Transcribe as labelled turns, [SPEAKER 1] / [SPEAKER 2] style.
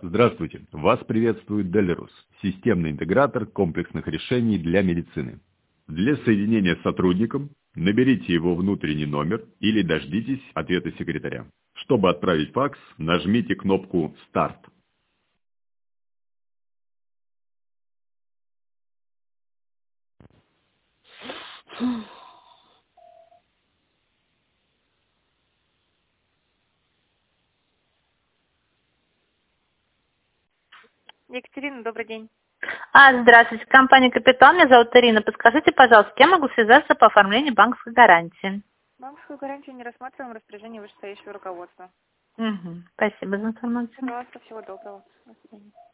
[SPEAKER 1] Здравствуйте! Вас приветствует Делерус, системный интегратор комплексных решений для медицины. Для соединения с сотрудником наберите его внутренний номер или дождитесь ответа секретаря. Чтобы отправить факс, нажмите кнопку «Старт».
[SPEAKER 2] Екатерина, добрый день.
[SPEAKER 3] Здравствуйте, компания «Капитал», меня зовут Ирина. Подскажите, пожалуйста, с кем могу связаться по оформлению банковской гарантии?
[SPEAKER 2] Банковскую гарантию не рассматриваем, распоряжение вышестоящего руководства.
[SPEAKER 3] Спасибо за информацию.
[SPEAKER 2] Пожалуйста, всего доброго. До свидания.